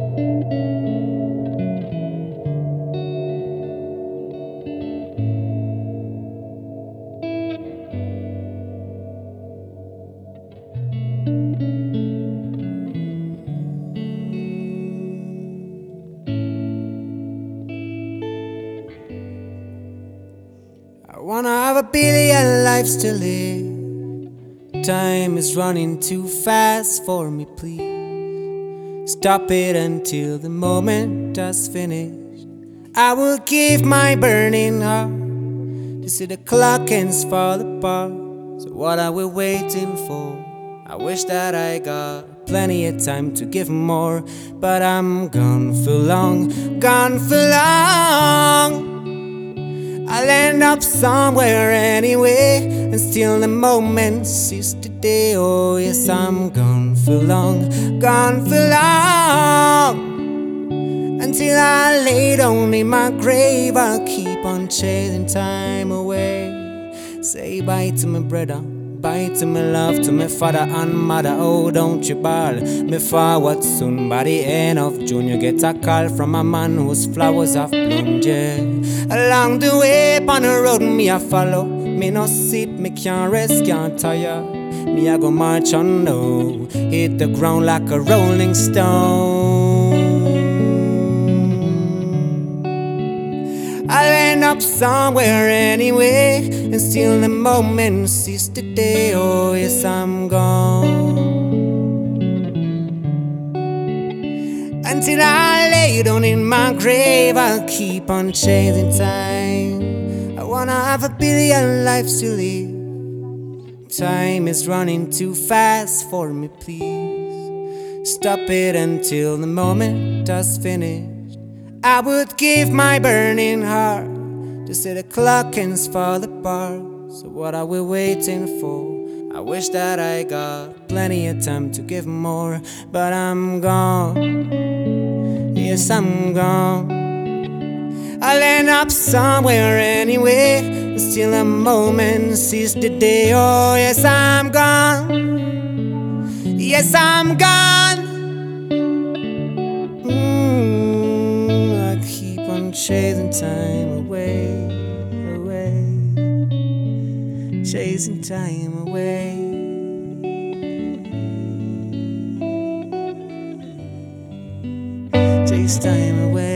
I wanna have a billion lives to live. Time is running too fast for me, please. Stop it until the moment has finished. I will give my burning heart to see the clock ends fall apart. So what are we waiting for? I wish that I got plenty of time to give more, but I'm gone for long, gone for long. I'll end up somewhere anyway, and still the moment seize the day. Oh yes, I'm gone for long, gone for long. Until I lay down in my grave, I'll keep on chasing time away. Say bye to my brother, bye to my love, to my father and mother. Oh, don't you bawl, me forward soon. By the end of June, you get a call from a man whose flowers have bloomed, yeah. Along the way, on the road, me I follow. Me no sit, me can't rest, can't tire. Me I go march on low, hit the ground like a rolling stone. I'll end up somewhere anyway, and still the moment seize the day. Oh yes, I'm gone. Until I lay down in my grave, I'll keep on chasing time. I wanna have a billion lives to live. Time is running too fast for me, please. Stop it until the moment has finished. I would give my burning heart to see the clock ends fall apart. So what are we waiting for? I wish that I got plenty of time to give more, but I'm gone. Yes, I'm gone. I'll end up somewhere anyway, still a moment seize the day. Oh yes, I'm gone. Yes, I'm gone. I keep on chasing time away, away, chasing time away. Chase time away.